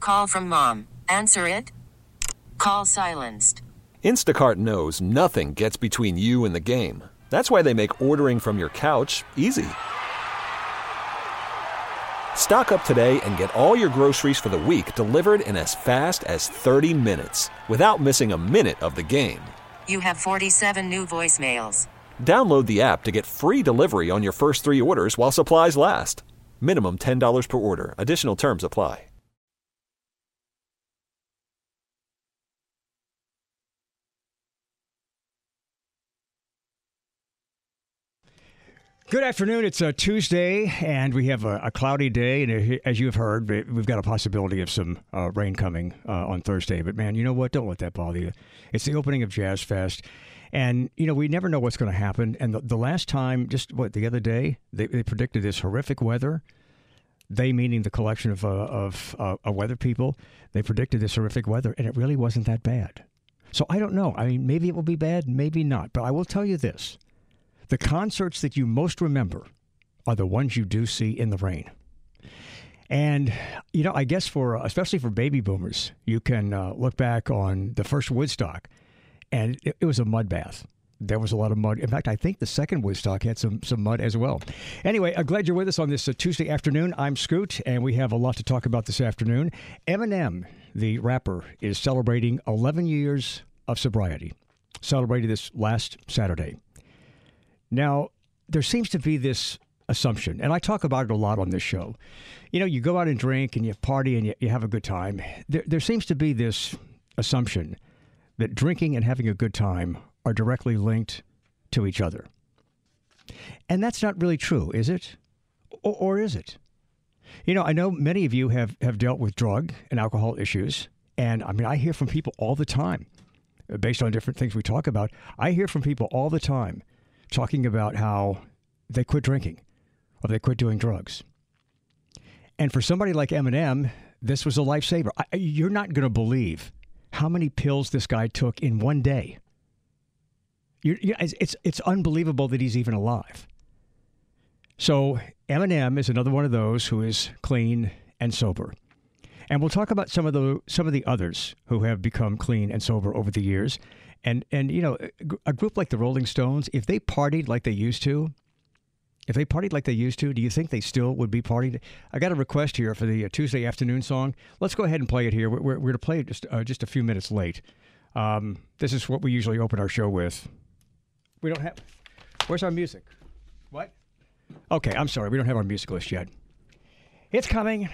Call from mom. Answer it. Call silenced. Instacart knows nothing gets between you and the game. That's why they make ordering from your couch easy. Stock up today and get all your groceries for the week delivered in as fast as 30 minutes without missing a minute of the game. You have 47 new voicemails. Download the app to get free delivery on your first 3 orders while supplies last. Minimum $10 per order. Additional terms apply. Good afternoon. It's a Tuesday, and we have a cloudy day. And as you've heard, we've got a possibility of some rain coming on Thursday. But, man, you know what? Don't let that bother you. It's the opening of Jazz Fest. And, you know, we never know what's going to happen. And the last time, the other day, they predicted this horrific weather. They, meaning the collection of weather people, they predicted this horrific weather, and it really wasn't that bad. So I don't know. I mean, maybe it will be bad, maybe not. But I will tell you this. The concerts that you most remember are the ones you do see in the rain. And, you know, I guess especially for baby boomers, you can look back on the first Woodstock, and it was a mud bath. There was a lot of mud. In fact, I think the second Woodstock had some mud as well. Anyway, I'm glad you're with us on this Tuesday afternoon. I'm Scoot, and we have a lot to talk about this afternoon. Eminem, the rapper, is celebrating 11 years of sobriety. Celebrated this last Saturday. Now, there seems to be this assumption, and I talk about it a lot on this show. You know, you go out and drink and you party and you have a good time. There seems to be this assumption that drinking and having a good time are directly linked to each other. And that's not really true, is it? Or is it? You know, I know many of you have dealt with drug and alcohol issues, and I mean, I hear from people all the time, based on different things we talk about. I hear from people all the time talking about how they quit drinking or they quit doing drugs. And for somebody like Eminem, this was a lifesaver. You're not going to believe how many pills this guy took in one day. It's unbelievable that he's even alive. So Eminem is another one of those who is clean and sober. And we'll talk about some of the others who have become clean and sober over the years. And you know, a group like the Rolling Stones, if they partied like they used to, do you think they still would be partying? I got a request here for the Tuesday afternoon song. Let's go ahead and play it here. We're going to play it just a few minutes late. This is what we usually open our show with. We don't have... Where's our music? What? Okay, I'm sorry. We don't have our music list yet. It's coming.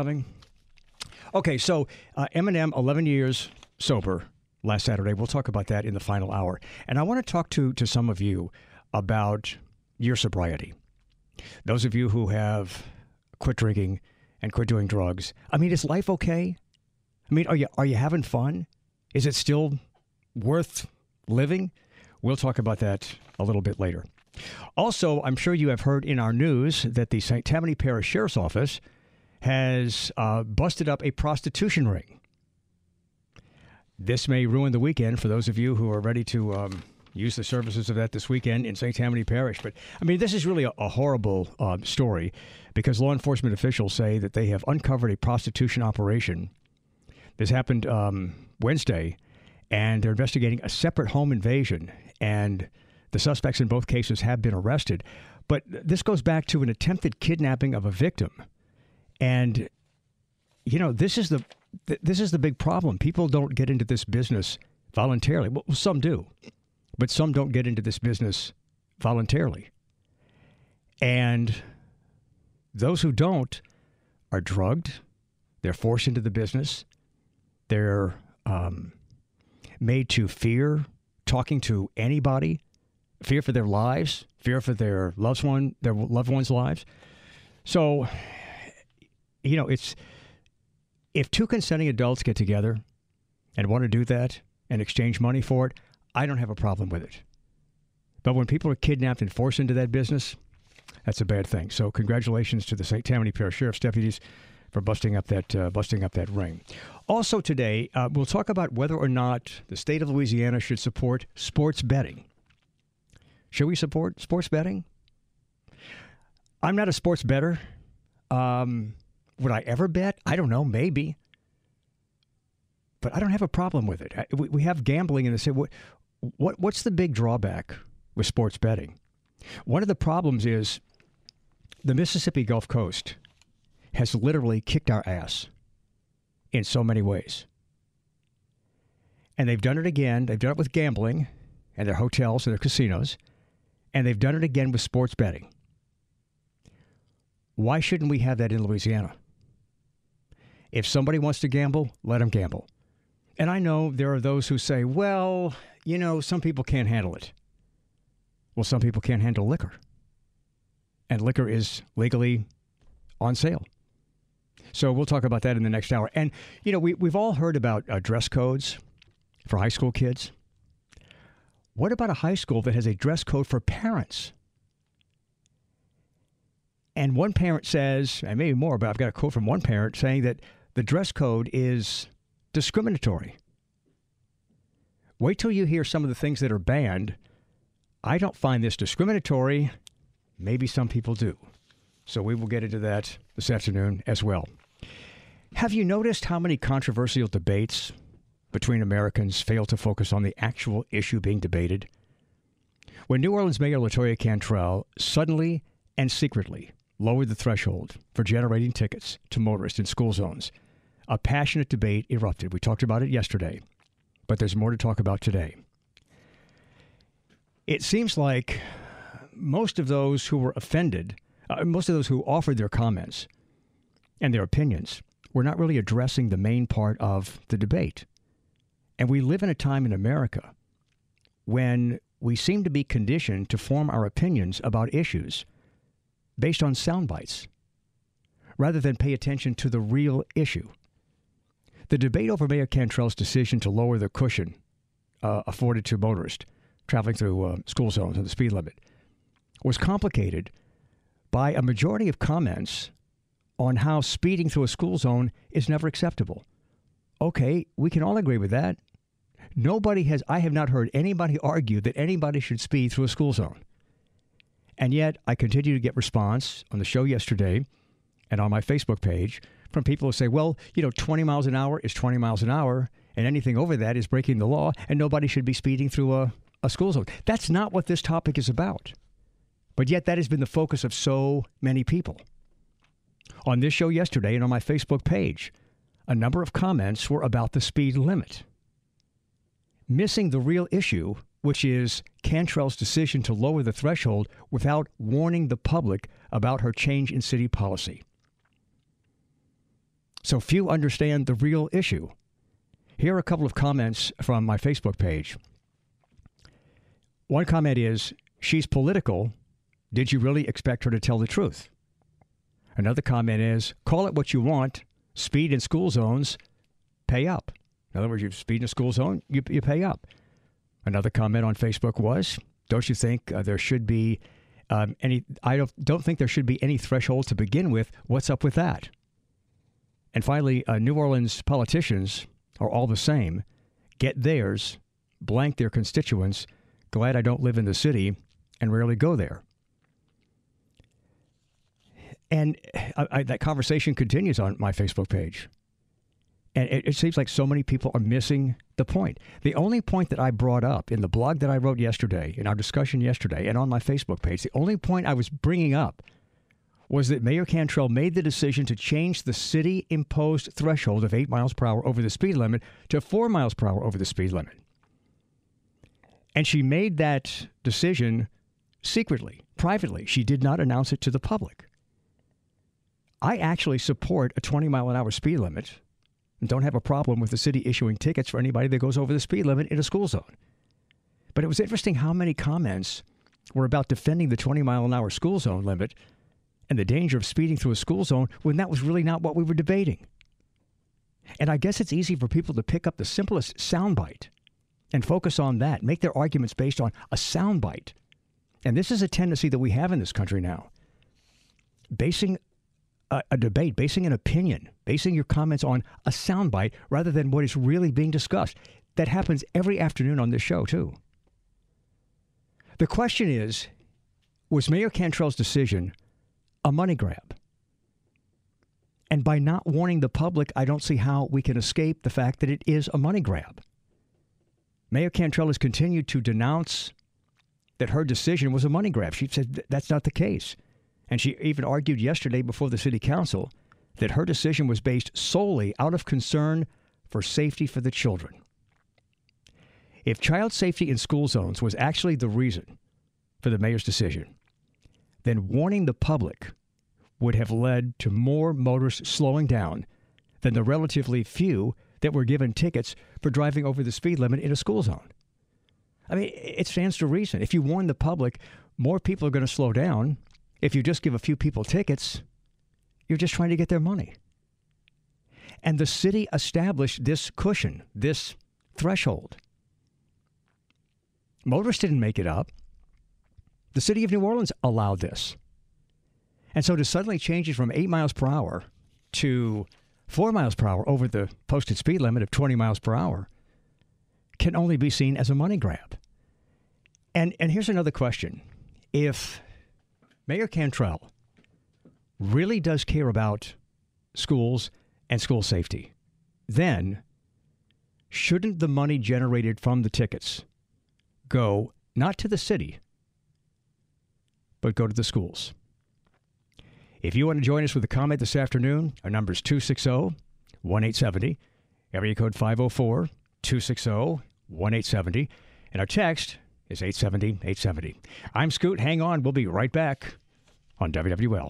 Okay, so Eminem, 11 years sober last Saturday. We'll talk about that in the final hour. And I want to talk to some of you about your sobriety. Those of you who have quit drinking and quit doing drugs. I mean, is life okay? I mean, are you having fun? Is it still worth living? We'll talk about that a little bit later. Also, I'm sure you have heard in our news that the St. Tammany Parish Sheriff's Office has busted up a prostitution ring. This may ruin the weekend for those of you who are ready to use the services of that this weekend in St. Tammany Parish. But, I mean, this is really a horrible story because law enforcement officials say that they have uncovered a prostitution operation. This happened Wednesday, and they're investigating a separate home invasion, and the suspects in both cases have been arrested. But this goes back to an attempted kidnapping of a victim. And, you know, this is the big problem. People don't get into this business voluntarily. Well, some do, but some don't get into this business voluntarily. And those who don't are drugged. They're forced into the business. They're made to fear talking to anybody, fear for their lives, fear for their loved ones' lives. So, you know, if two consenting adults get together and want to do that and exchange money for it, I don't have a problem with it. But when people are kidnapped and forced into that business, that's a bad thing. So congratulations to the St. Tammany Parish Sheriff's deputies for busting up that ring. Also today, we'll talk about whether or not the state of Louisiana should support sports betting. Should we support sports betting? I'm not a sports bettor. Would I ever bet? I don't know, maybe. but I don't have a problem with it. We have gambling, and they say, what's the big drawback with sports betting? One of the problems is the Mississippi Gulf Coast has literally kicked our ass in so many ways. And they've done it again. They've done it with gambling and their hotels and their casinos, and they've done it again with sports betting. Why shouldn't we have that in Louisiana? If somebody wants to gamble, let them gamble. And I know there are those who say, well, some people can't handle it. Well, some people can't handle liquor. And liquor is legally on sale. So we'll talk about that in the next hour. And, we've all heard about dress codes for high school kids. What about a high school that has a dress code for parents? And one parent says, and maybe more, but I've got a quote from one parent saying that the dress code is discriminatory. Wait till you hear some of the things that are banned. I don't find this discriminatory. Maybe some people do. So we will get into that this afternoon as well. Have you noticed how many controversial debates between Americans fail to focus on the actual issue being debated? When New Orleans Mayor LaToya Cantrell suddenly and secretly lowered the threshold for generating tickets to motorists in school zones, a passionate debate erupted. We talked about it yesterday, but there's more to talk about today. It seems like most of those who were offended, most of those who offered their comments and their opinions, were not really addressing the main part of the debate. And we live in a time in America when we seem to be conditioned to form our opinions about issues based on sound bites, rather than pay attention to the real issue. The debate over Mayor Cantrell's decision to lower the cushion afforded to motorists traveling through school zones and the speed limit was complicated by a majority of comments on how speeding through a school zone is never acceptable. Okay, we can all agree with that. I have not heard anybody argue that anybody should speed through a school zone. And yet, I continue to get response on the show yesterday and on my Facebook page from people who say, 20 miles an hour is 20 miles an hour, and anything over that is breaking the law, and nobody should be speeding through a school zone. That's not what this topic is about. But yet, that has been the focus of so many people. On this show yesterday and on my Facebook page, a number of comments were about the speed limit, missing the real issue, which is Cantrell's decision to lower the threshold without warning the public about her change in city policy. So few understand the real issue. Here are a couple of comments from my Facebook page. One comment is, she's political. Did you really expect her to tell the truth? Another comment is, call it what you want. Speed in school zones, pay up. In other words, you speed in a school zone, you pay up. Another comment on Facebook was, don't you think there should be I don't think there should be any threshold to begin with. What's up with that? And finally, New Orleans politicians are all the same. Get theirs, blank their constituents. Glad I don't live in the city and rarely go there. And that conversation continues on my Facebook page. And it seems like so many people are missing the point. The only point that I brought up in the blog that I wrote yesterday, in our discussion yesterday, and on my Facebook page, the only point I was bringing up was that Mayor Cantrell made the decision to change the city-imposed threshold of 8 miles per hour over the speed limit to 4 miles per hour over the speed limit. And she made that decision secretly, privately. She did not announce it to the public. I actually support a 20-mile-an-hour speed limit and don't have a problem with the city issuing tickets for anybody that goes over the speed limit in a school zone. But it was interesting how many comments were about defending the 20-mile-an-hour school zone limit and the danger of speeding through a school zone when that was really not what we were debating. And I guess it's easy for people to pick up the simplest soundbite and focus on that, make their arguments based on a soundbite. And this is a tendency that we have in this country now. Basing a debate, basing an opinion, basing your comments on a soundbite rather than what is really being discussed. That happens every afternoon on this show, too. The question is, was Mayor Cantrell's decision a money grab? And by not warning the public, I don't see how we can escape the fact that it is a money grab. Mayor Cantrell has continued to denounce that her decision was a money grab. She said that's not the case. And she even argued yesterday before the city council that her decision was based solely out of concern for safety for the children. If child safety in school zones was actually the reason for the mayor's decision, then warning the public would have led to more motorists slowing down than the relatively few that were given tickets for driving over the speed limit in a school zone. I mean, it stands to reason. If you warn the public, more people are going to slow down. If you just give a few people tickets, you're just trying to get their money. And the city established this cushion, this threshold. Motorists didn't make it up. The city of New Orleans allowed this. And so to suddenly change it from 8 miles per hour to 4 miles per hour over the posted speed limit of 20 miles per hour can only be seen as a money grab. And here's another question. If Mayor Cantrell really does care about schools and school safety, then shouldn't the money generated from the tickets go not to the city, but go to the schools? If you want to join us with a comment this afternoon, our number is 260-1870, area code 504-260-1870, and our text is 870-870. I'm Scoot. Hang on. We'll be right back on WWL.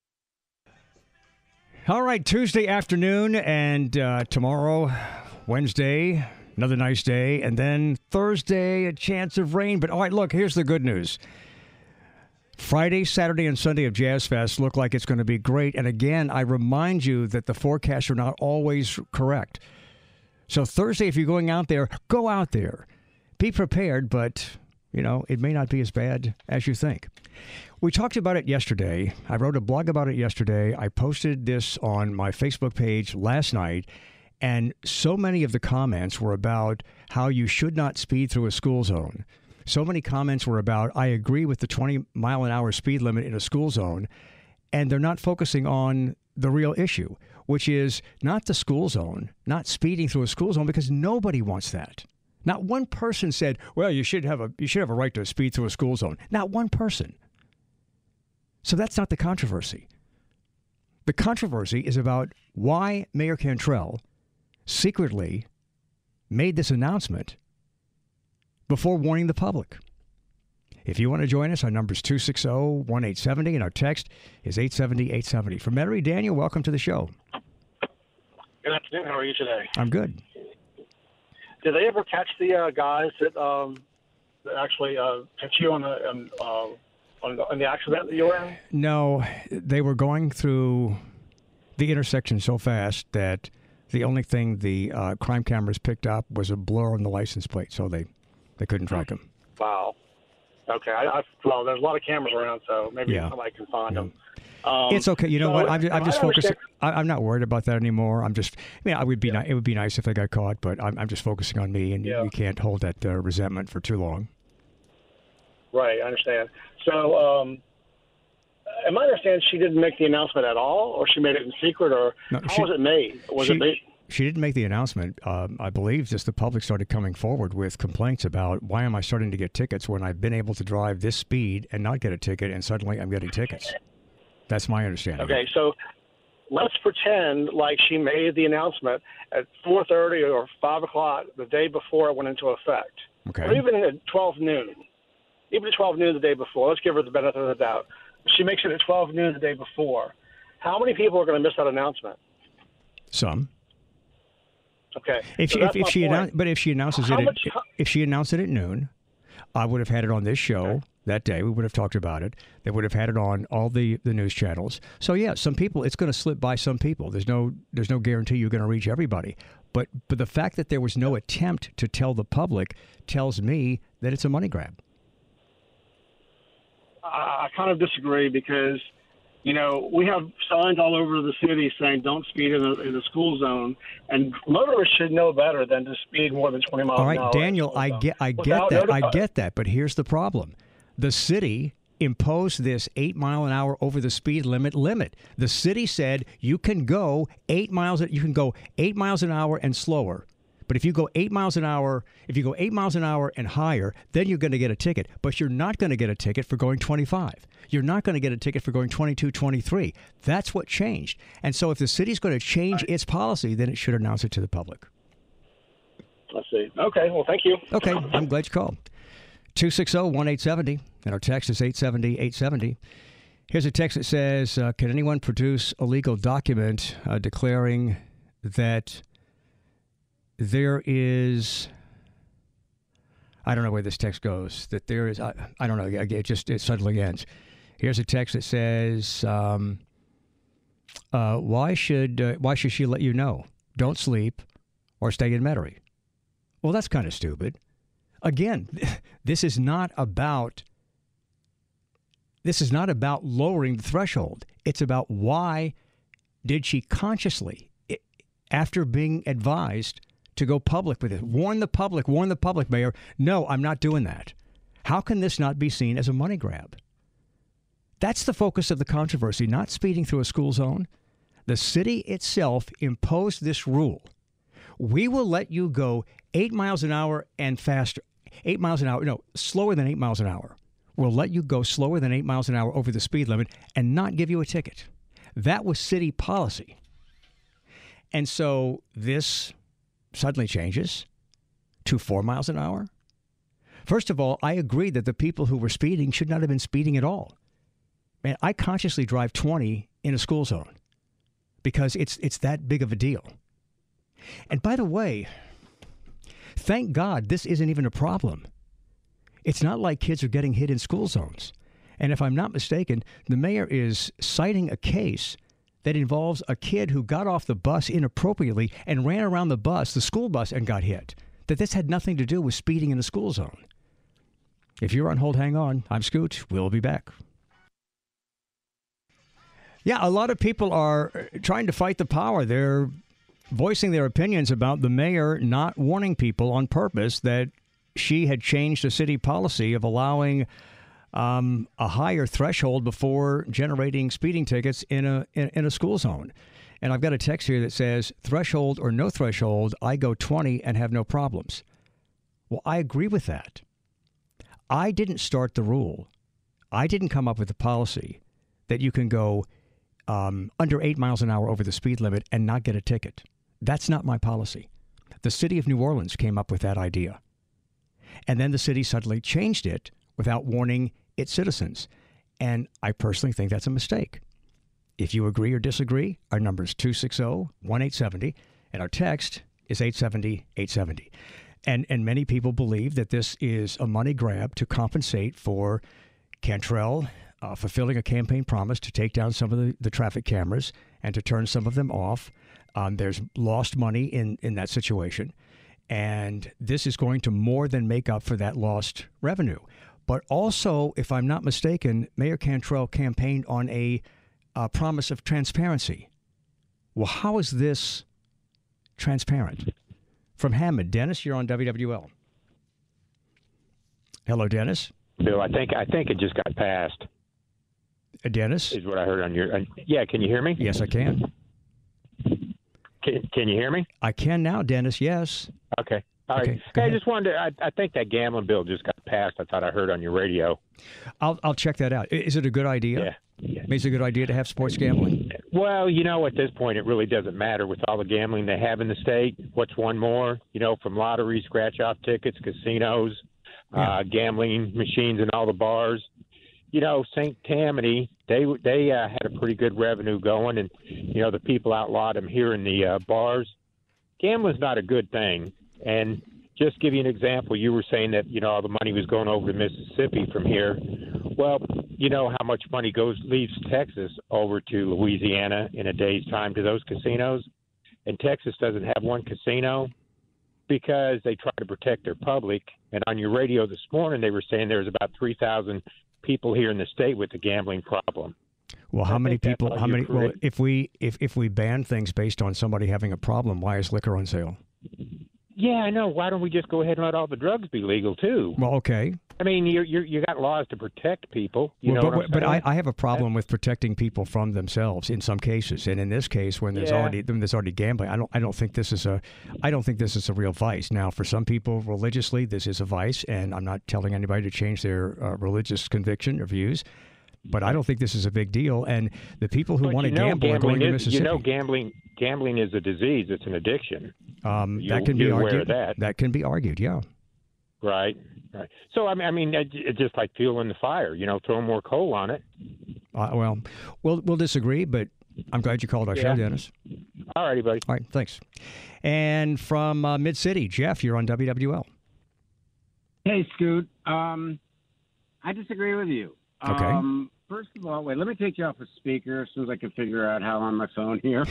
All right, Tuesday afternoon, and tomorrow, Wednesday, another nice day, and then Thursday, a chance of rain. But all right, look, here's the good news. Friday, Saturday, and Sunday of Jazz Fest look like it's going to be great. And again, I remind you that the forecasts are not always correct. So Thursday, if you're going out there, go out there. Be prepared, but, you know, it may not be as bad as you think. We talked about it yesterday. I wrote a blog about it yesterday. I posted this on my Facebook page last night. And so many of the comments were about how you should not speed through a school zone. So many comments were about, I agree with the 20-mile-an-hour speed limit in a school zone, and they're not focusing on the real issue, which is not the school zone, not speeding through a school zone, because nobody wants that. Not one person said, well, you should have a right to speed through a school zone. Not one person. So that's not the controversy. The controversy is about why Mayor Cantrell secretly made this announcement before warning the public. If you want to join us, our number is 260-1870, and our text is 870-870. From Metairie, Daniel, welcome to the show. Good afternoon. How are you today? I'm good. Did they ever catch the guys that actually hit you on the accident that you were in? No, they were going through the intersection so fast that the only thing the crime cameras picked up was a blur on the license plate, so they couldn't track them. Wow. Okay. Well, there's a lot of cameras around, so maybe somebody can find them. It's okay. You know what? I'm just focusing. I'm not worried about that anymore. I'm just. I mean, it would be nice if they got caught, but I'm just focusing on me, and you can't hold that resentment for too long. Right. I understand. So, am I understand she didn't make the announcement at all, or she made it in secret, or how was it made? She didn't make the announcement. I believe just the public started coming forward with complaints about why am I starting to get tickets when I've been able to drive this speed and not get a ticket, and suddenly I'm getting tickets. That's my understanding. Okay, so let's pretend like she made the announcement at 4:30 or 5 o'clock the day before it went into effect. Okay. Or even at 12 noon. Even at 12 noon the day before. Let's give her the benefit of the doubt. She makes it at 12 noon the day before. How many people are going to miss that announcement? Some. Okay. If she announces it at noon, I would have had it on this show that day. We would have talked about it. They would have had it on all the news channels. So yeah, some people, it's going to slip by some people. There's no guarantee you're going to reach everybody. But the fact that there was no attempt to tell the public tells me that it's a money grab. I kind of disagree because, you know, we have signs all over the city saying don't speed in the school zone, and motorists should know better than to speed more than 20 miles an hour. All right, Daniel, I get that. But here's the problem. The city imposed this 8 mile an hour over the speed limit. The city said you can go 8 miles. You can go 8 miles an hour and slower. But if you go 8 miles an hour, and higher, then you're going to get a ticket. But you're not going to get a ticket for going 25. You're not going to get a ticket for going 22, 23. That's what changed. And so if the city's going to change its policy, then it should announce it to the public. I see. Okay. Well, thank you. Okay. I'm glad you called. 260-1870. And our text is 870-870. Here's a text that says, can anyone produce a legal document declaring that there is, I don't know where this text goes, that there is, I don't know, it suddenly ends. Here's a text that says, why should she let you know? Don't sleep or stay in Metairie. Well, that's kind of stupid. Again, this is not about lowering the threshold. It's about why did she consciously, after being advised to go public with it, warn the public, Mayor, no, I'm not doing that. How can this not be seen as a money grab? That's the focus of the controversy, not speeding through a school zone. The city itself imposed this rule. We will let you go 8 miles an hour and faster. 8 miles an hour, no, slower than 8 miles an hour. We'll let you go slower than 8 miles an hour over the speed limit and not give you a ticket. That was city policy. And so this suddenly changes to 4 miles an hour. First of all, I agree that the people who were speeding should not have been speeding at all. Man, I consciously drive 20 in a school zone because it's that big of a deal. And by the way, thank God this isn't even a problem. It's not like kids are getting hit in school zones. And if I'm not mistaken, the mayor is citing a case that involves a kid who got off the bus inappropriately and ran around the school bus, and got hit. That this had nothing to do with speeding in the school zone. If you're on hold, hang on. I'm Scoot. We'll be back. Yeah, a lot of people are trying to fight the power. They're voicing their opinions about the mayor not warning people on purpose that she had changed the city policy of allowing a higher threshold before generating speeding tickets in a school zone. And I've got a text here that says, threshold or no threshold, I go 20 and have no problems. Well, I agree with that. I didn't start the rule. I didn't come up with the policy that you can go under 8 miles an hour over the speed limit and not get a ticket. That's not my policy. The city of New Orleans came up with that idea. And then the city suddenly changed it without warning its citizens. And I personally think that's a mistake. If you agree or disagree, our number is 260-1870, and our text is 870-870. And many people believe that this is a money grab to compensate for Cantrell fulfilling a campaign promise to take down some of the traffic cameras and to turn some of them off. There's lost money in that situation. And this is going to more than make up for that lost revenue. But also, if I'm not mistaken, Mayor Cantrell campaigned on a promise of transparency. Well, how is this transparent? From Hammond. Dennis, you're on WWL. Hello, Dennis. Bill, I think it just got passed. Dennis? Is what I heard on your... yeah, can you hear me? Yes, I can. Can you hear me? I can now, Dennis, yes. Okay. All right. Okay, hey, I just wanted to... I think that gambling bill just got passed. I thought I heard on your radio. I'll check that out. Is it a good idea? Yeah. Is it a good idea to have sports gambling? Well, at this point, it really doesn't matter with all the gambling they have in the state. What's one more? from lottery, scratch-off tickets, casinos, gambling machines in all the bars. St. Tammany, they had a pretty good revenue going, and, the people outlawed them here in the bars. Gambling's not a good thing. And just give you an example, you were saying that, all the money was going over to Mississippi from here. Well, how much money leaves Texas over to Louisiana in a day's time to those casinos? And Texas doesn't have one casino because they try to protect their public. And on your radio this morning, they were saying there's about 3,000 people here in the state with a gambling problem. Well, how many people? How many? Well, if we ban things based on somebody having a problem, why is liquor on sale? Yeah, I know. Why don't we just go ahead and let all the drugs be legal too? Well, okay. I mean, you got laws to protect people. You know what I'm but saying? I have a problem with protecting people from themselves in some cases, and in this case, when there's already gambling, I don't think this is a real vice. Now, for some people religiously, this is a vice, and I'm not telling anybody to change their religious conviction or views. But I don't think this is a big deal. And the people who want to gamble are going to Mississippi. You know, gambling is a disease. It's an addiction. That can be argued. That can be argued, yeah. Right. So, I mean, it's just like fuel in the fire, you know, throw more coal on it. Well, we'll disagree, but I'm glad you called our show, Dennis. All righty, buddy. All right, thanks. And from Mid-City, Jeff, you're on WWL. Hey, Scoot. I disagree with you. Okay. First of all, wait, let me take you off a speaker as soon as I can figure out how on my phone here.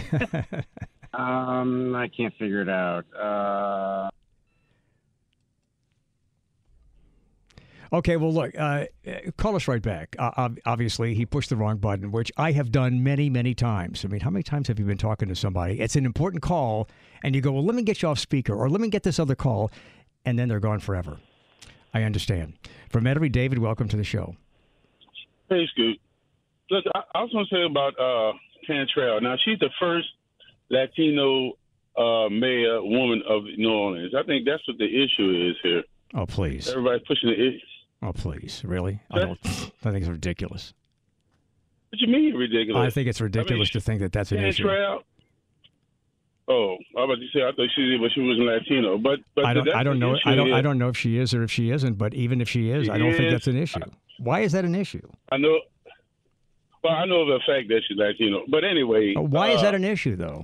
I can't figure it out. Okay, well, look, call us right back. Obviously, he pushed the wrong button, which I have done many, many times. I mean, how many times have you been talking to somebody? It's an important call, and you go, well, let me get you off speaker, or let me get this other call, and then they're gone forever. I understand. From Metairie, David, welcome to the show. Hey, Scoot. Look, I was going to say about Cantrell. Now, she's the first Latino mayor woman of New Orleans. I think that's what the issue is here. Oh, please. Everybody's pushing the issue. Oh, please. Really? I think it's ridiculous. What you mean ridiculous? I think it's ridiculous to think that that's an issue. Cantrell? Oh, I was about to say I thought she wasn't Latino, but I don't know. I don't know if she is or if she isn't. But even if she is, I don't think that's an issue. Why is that an issue? I know. Well, I know the fact that she's Latino, but anyway. Why is that an issue, though?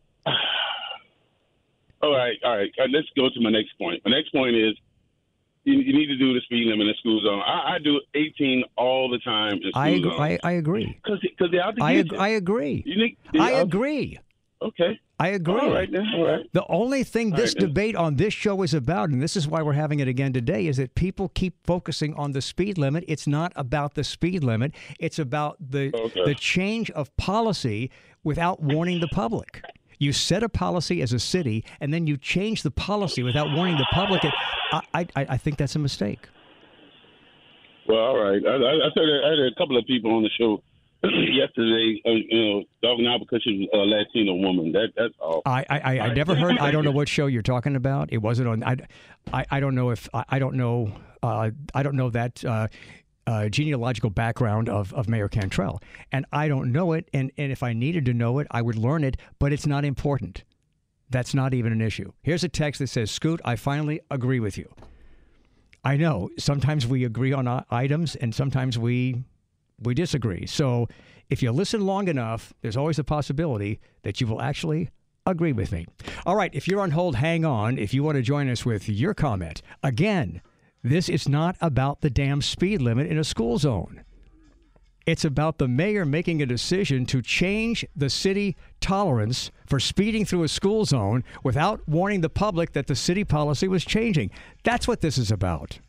All right. Let's go to my next point. My next point is you need to do the speed limit in the school zone. I do 18 all the time in school zone. I agree. Because they're out to I agree. I agree. Okay. I agree. All right, then. All right. The only thing this debate on this show is about, and this is why we're having it again today, is that people keep focusing on the speed limit. It's not about the speed limit. It's about the change of policy without warning the public. You set a policy as a city, and then you change the policy without warning the public. I think that's a mistake. Well, all right. I had a couple of people on the show yesterday, dogging out because she's a Latino woman. That's all. I never heard. I don't know what show you're talking about. It wasn't on. I don't know if I don't know. I don't know that genealogical background of Mayor Cantrell, and I don't know it. And if I needed to know it, I would learn it. But it's not important. That's not even an issue. Here's a text that says, "Scoot, I finally agree with you." I know sometimes we agree on items, and sometimes we disagree. So if you listen long enough, there's always a possibility that you will actually agree with me. All right, if you're on hold, hang on. If you want to join us with your comment. Again, this is not about the damn speed limit in a school zone. It's about the mayor making a decision to change the city tolerance for speeding through a school zone without warning the public that the city policy was changing. That's what this is about.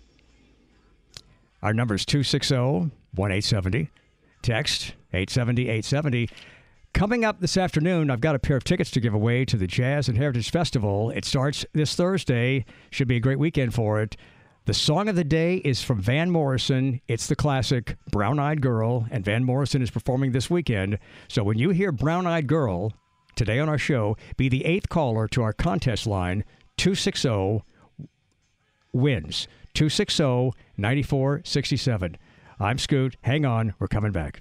Our number is 260-1870. Text 870-870. Coming up this afternoon, I've got a pair of tickets to give away to the Jazz and Heritage Festival. It starts this Thursday. Should be a great weekend for it. The song of the day is from Van Morrison. It's the classic Brown Eyed Girl, and Van Morrison is performing this weekend. So when you hear Brown Eyed Girl today on our show, be the 8th caller to our contest line, 260-WINS. 260-9467. I'm Scoot. Hang on. We're coming back.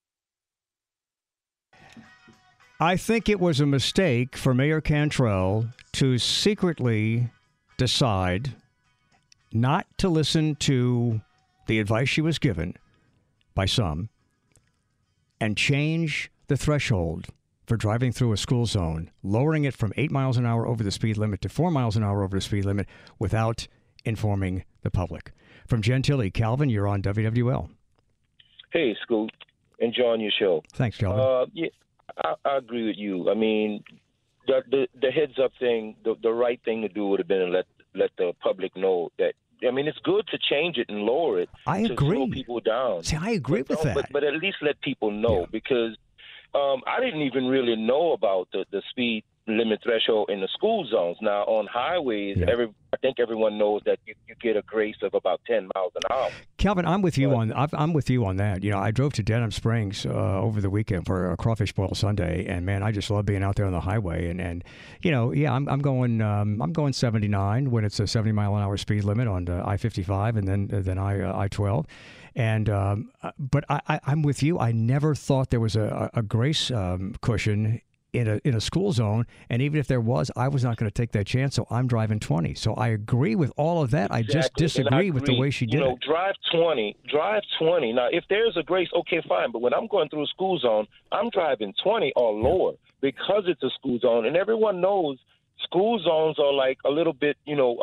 I think it was a mistake for Mayor Cantrell to secretly decide not to listen to the advice she was given by some and change the threshold for driving through a school zone, lowering it from 8 miles an hour over the speed limit to 4 miles an hour over the speed limit without informing the public. From Gentilly, Calvin, you're on WWL. Hey, Scoot. Enjoying your show. Thanks, Calvin. Yeah, I agree with you. I mean, the heads-up thing, the right thing to do would have been to let the public know that. I mean, it's good to change it and lower it. I to agree. Slow people down. See, I agree with that. But at least let people know because I didn't even really know about the speed limit threshold in the school zones. Now, on highways, I think everyone knows that you get a grace of about 10 miles an hour. Calvin, I'm with you I'm with you on that. I drove to Denham Springs over the weekend for a crawfish boil Sunday, and man, I just love being out there on the highway. And I'm going 79 when it's a 70 mile an hour speed limit on I-55 and then I-12. And but I'm with you. I never thought there was a grace cushion in a school zone, and even if there was, I was not going to take that chance, so I'm driving 20. So I agree with all of that. Exactly. I just disagree with the way she did it. Drive 20. Now, if there's a grace, okay, fine, but when I'm going through a school zone, I'm driving 20 or lower because it's a school zone, and everyone knows school zones are like a little bit,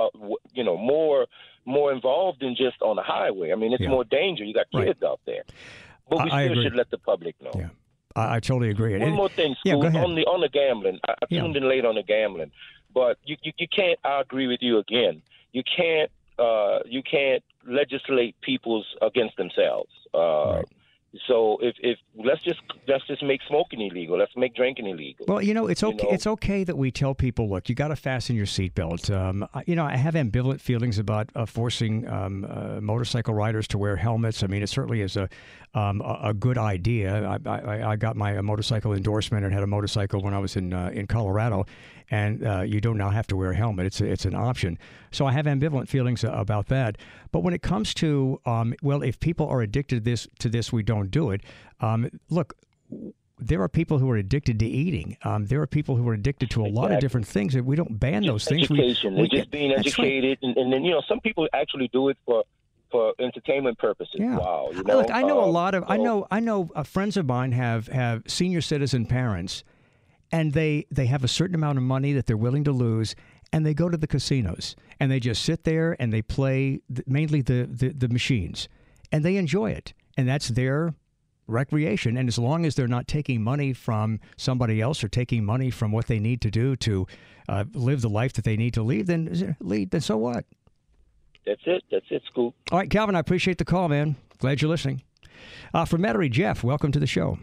more involved than just on the highway. I mean, it's more danger. You got kids out there. But we still should let the public know. Yeah. I totally agree. One more thing, Scoop, on the gambling. I tuned in late on the gambling, but you can't. I agree with you again. You can't legislate people's against themselves. Right. So if let's just make smoking illegal. Let's make drinking illegal. Well, it's okay. It's okay that we tell people, look, you got to fasten your seatbelt. I have ambivalent feelings about forcing motorcycle riders to wear helmets. I mean, it certainly is a good idea. I got my motorcycle endorsement and had a motorcycle when I was in Colorado, and you don't now have to wear a helmet. It's an option. So I have ambivalent feelings about that. But when it comes to if people are addicted to this, we don't do it. Look, there are people who are addicted to eating. There are people who are addicted to a lot of different things, and we don't ban those things. Education, just being educated, right. and then some people actually do it for entertainment purposes. Yeah. Wow. Look, I know a lot of I know friends of mine have senior citizen parents, and they have a certain amount of money that they're willing to lose, and they go to the casinos and they just sit there and they play mainly the machines, and they enjoy it, and that's their recreation. And as long as they're not taking money from somebody else or taking money from what they need to do to live the life that they need to lead, then so what? That's it, Scoop. All right, Calvin, I appreciate the call, man. Glad you're listening. From Metairie, Jeff, welcome to the show.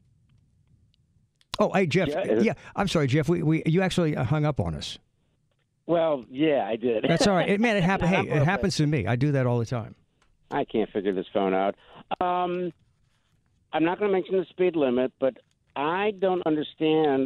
Oh, hey, Jeff. Yeah, I'm sorry, Jeff. You actually hung up on us. Well, yeah, I did. That's all right. It happened. Hey, it happens to me. I do that all the time. I can't figure this phone out. I'm not going to mention the speed limit, but I don't understand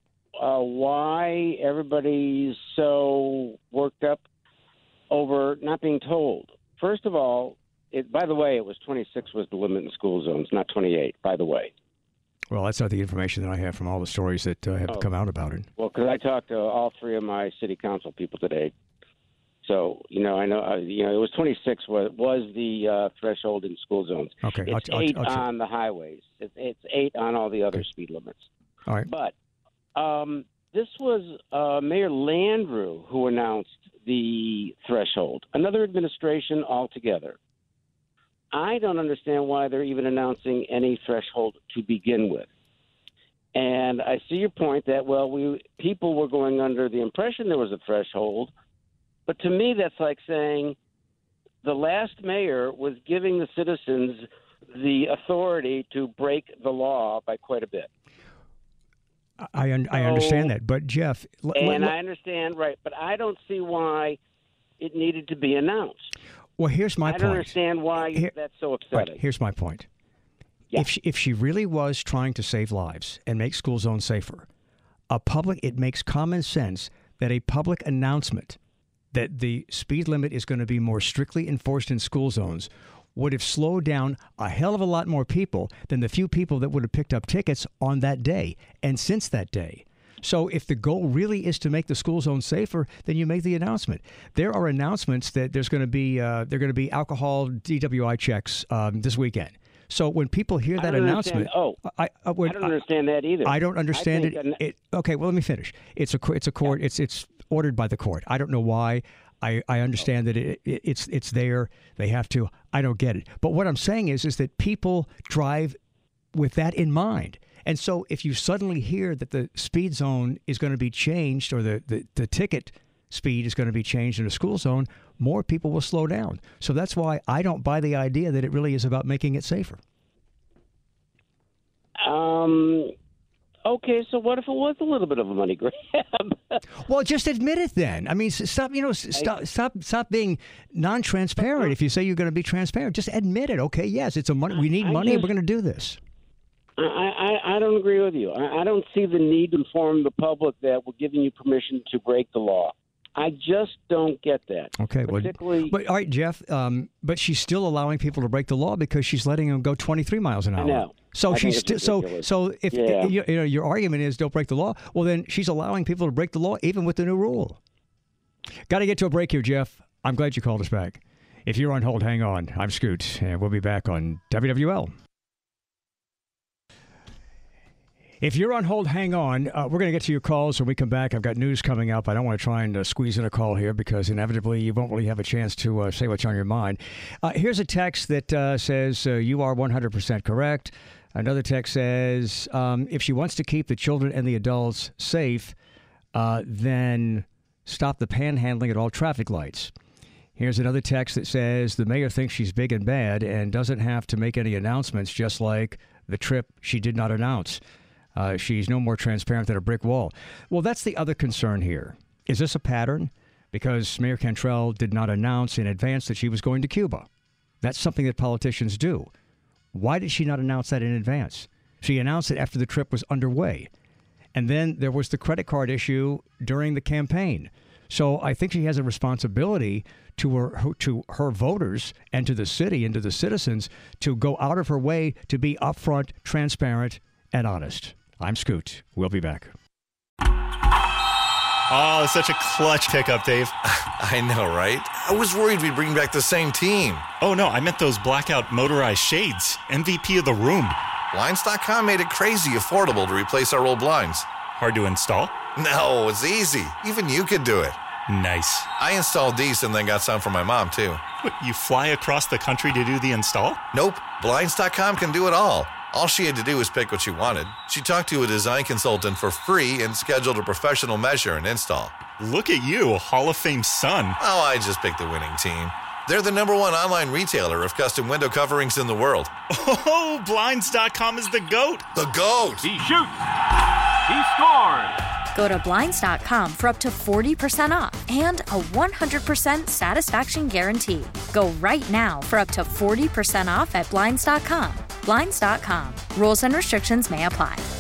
why everybody's so worked up over not being told. First of all, by the way, it was 26 was the limit in school zones, not 28, by the way. Well, that's not the information that I have from all the stories that have come out about it. Well, because I talked to all three of my city council people today. So, I know, it was 26 was the threshold in school zones. Okay. It's 8 on the highways. It's 8 on all the other speed limits. All right. But this was Mayor Landrieu who announced the threshold. Another administration altogether. I don't understand why they're even announcing any threshold to begin with. And I see your point that, people were going under the impression there was a threshold. But to me, that's like saying the last mayor was giving the citizens the authority to break the law by quite a bit. I understand that. But, Jeff... I understand, right. But I don't see why it needed to be announced. Well, here's my point. I don't understand why that's so upsetting. Right, here's my point. Yeah. If she really was trying to save lives and make school zones safer, it makes common sense that a public announcement that the speed limit is going to be more strictly enforced in school zones would have slowed down a hell of a lot more people than the few people that would have picked up tickets on that day and since that day. So if the goal really is to make the school zone safer, then you make the announcement. There are announcements that there's going to be alcohol DWI checks this weekend. So when people hear that announcement, I don't understand that either. I don't understand it. Okay, well, let me finish. It's a court. Yeah. It's ordered by the court. I don't know why. I understand that it's there. They have to. I don't get it. But what I'm saying is that people drive with that in mind. And so if you suddenly hear that the speed zone is going to be changed or the ticket speed is going to be changed in a school zone, more people will slow down. So that's why I don't buy the idea that it really is about making it safer. Okay, so what if it was a little bit of a money grab? Well, just admit it then. I mean, stop being non-transparent. If you say you're going to be transparent, just admit it. Okay, yes, it's we need money, and we're going to do this. I don't agree with you. I don't see the need to inform the public that we're giving you permission to break the law. I just don't get that. Okay, but all right, Jeff. But she's still allowing people to break the law because she's letting them go 23 miles an hour. I know. So she's so if your argument is don't break the law, well then she's allowing people to break the law even with the new rule. Got to get to a break here, Jeff. I'm glad you called us back. If you're on hold, hang on. I'm Scoot, and we'll be back on WWL. If you're on hold, hang on. We're going to get to your calls when we come back. I've got news coming up. I don't want to try and squeeze in a call here because inevitably you won't really have a chance to say what's on your mind. Here's a text that says, you are 100% correct. Another text says, if she wants to keep the children and the adults safe, then stop the panhandling at all traffic lights. Here's another text that says, the mayor thinks she's big and bad and doesn't have to make any announcements, just like the trip she did not announce. She's no more transparent than a brick wall. Well, that's the other concern here. Is this a pattern? Because Mayor Cantrell did not announce in advance that she was going to Cuba. That's something that politicians do. Why did she not announce that in advance? She announced it after the trip was underway. And then there was the credit card issue during the campaign. So I think she has a responsibility to her voters and to the city and to the citizens to go out of her way to be upfront, transparent, and honest. I'm Scoot. We'll be back. Oh, such a clutch pickup, Dave. I know, right? I was worried we'd bring back the same team. Oh, no, I meant those blackout motorized shades. MVP of the room. Blinds.com made it crazy affordable to replace our old blinds. Hard to install? No, it's easy. Even you could do it. Nice. I installed these and then got some for my mom, too. What, you fly across the country to do the install? Nope. Blinds.com can do it all. All she had to do was pick what she wanted. She talked to a design consultant for free and scheduled a professional measure and install. Look at you, Hall of Fame son. Oh, I just picked the winning team. They're the #1 online retailer of custom window coverings in the world. Oh, Blinds.com is the GOAT. The GOAT! He shoots. He scores. Go to Blinds.com for up to 40% off and a 100% satisfaction guarantee. Go right now for up to 40% off at Blinds.com. Blinds.com. Rules and restrictions may apply.